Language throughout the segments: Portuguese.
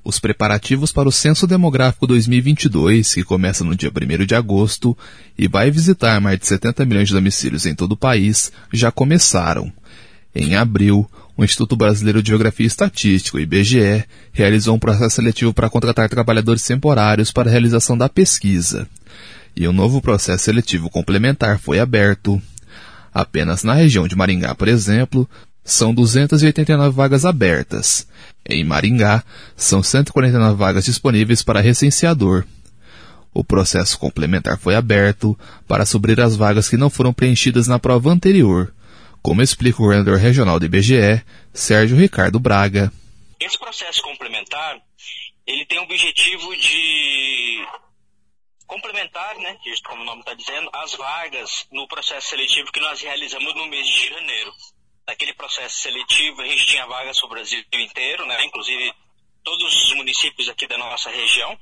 Os preparativos para o Censo Demográfico 2022, que começa no dia 1º de agosto e vai visitar mais de 70 milhões de domicílios em todo o país, já começaram. Em abril, o Instituto Brasileiro de Geografia e Estatística, o IBGE, realizou um processo seletivo para contratar trabalhadores temporários para a realização da pesquisa. E um novo processo seletivo complementar foi aberto. Apenas na região de Maringá, por exemplo, são 289 vagas abertas. Em Maringá, são 149 vagas disponíveis para recenseador. O processo complementar foi aberto para suprir as vagas que não foram preenchidas na prova anterior, como explica o coordenador regional do IBGE, Sérgio Ricardo Braga. Esse processo complementar, ele tem o objetivo de complementar, como o nome está dizendo, as vagas no processo seletivo que nós realizamos no mês de janeiro. Naquele processo seletivo, a gente tinha vagas para o Brasil inteiro, inclusive todos os municípios aqui da nossa região.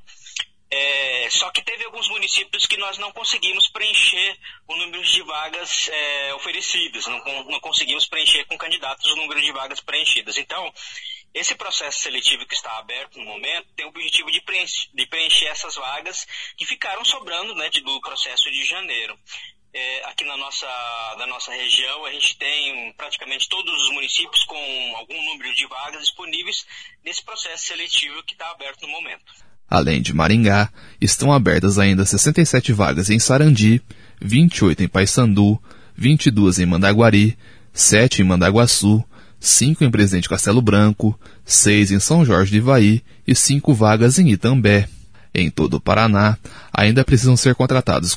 Só que teve alguns municípios que nós não conseguimos preencher o número de vagas oferecidas, não conseguimos preencher com candidatos o número de vagas preenchidas. Então, esse processo seletivo que está aberto no momento tem o objetivo de preencher essas vagas que ficaram sobrando do processo de janeiro. Aqui na nossa região, a gente tem praticamente todos os municípios com algum número de vagas disponíveis nesse processo seletivo que está aberto no momento. Além de Maringá, estão abertas ainda 67 vagas em Sarandi, 28 em Paysandu, 22 em Mandaguari, 7 em Mandaguaçu, 5 em Presidente Castelo Branco, 6 em São Jorge do Ivaí e 5 vagas em Itambé. Em todo o Paraná, ainda precisam ser contratados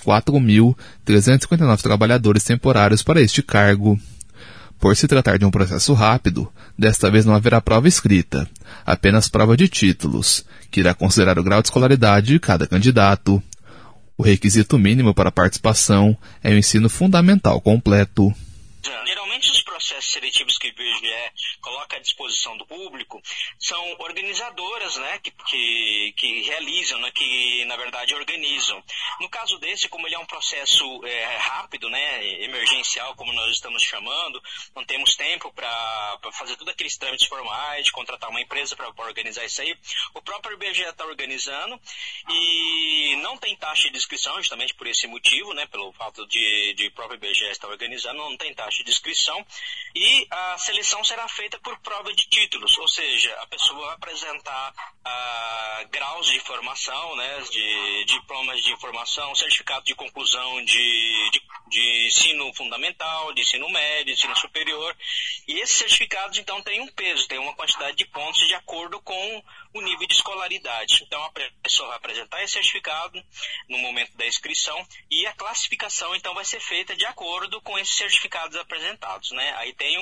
4.359 trabalhadores temporários para este cargo. Por se tratar de um processo rápido, desta vez não haverá prova escrita, apenas prova de títulos, que irá considerar o grau de escolaridade de cada candidato. O requisito mínimo para a participação é o ensino fundamental completo. Geralmente os processos seletivos que o IBGE coloca à disposição do público são organizadoras, que realizam, que na verdade organizam. No caso desse, como ele é um processo rápido, emergencial, como nós estamos chamando, não temos tempo para fazer todos aqueles trâmites formais, de contratar uma empresa para organizar isso aí. O próprio IBGE está organizando e não tem taxa de inscrição, justamente por esse motivo, pelo fato de próprio IBGE estar organizando, não tem taxa de inscrição, e a seleção será feita por prova de títulos, ou seja, a pessoa vai apresentar graus de formação, de diplomas de formação, certificado de conclusão de ensino fundamental, de ensino médio, de ensino superior, e esses certificados então têm um peso, têm uma quantidade de pontos de acordo com o nível de escolaridade. Então a pessoa vai apresentar esse certificado no momento da inscrição e a classificação então vai ser feita de acordo com esses certificados apresentados, Aí tem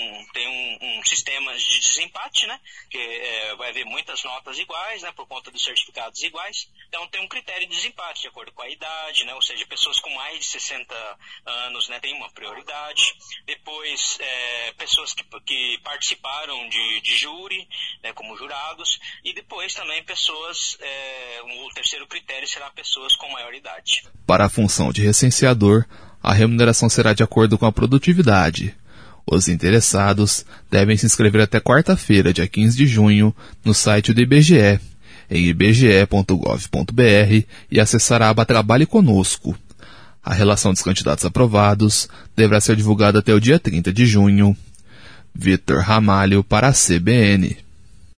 um sistema de desempate, que vai haver muitas notas iguais, por conta dos certificados iguais. Então tem um critério de desempate de acordo com a idade, ou seja, pessoas com mais de 60 anos, têm uma prioridade. Depois pessoas que participaram de júri, como jurados, e depois também pessoas, o terceiro critério será pessoas com maior idade. Para a função de recenseador, a remuneração será de acordo com a produtividade. Os interessados devem se inscrever até quarta-feira, dia 15 de junho, no site do IBGE, em ibge.gov.br, e acessar a aba Trabalhe Conosco. A relação dos candidatos aprovados deverá ser divulgada até o dia 30 de junho. Vitor Ramalho para a CBN.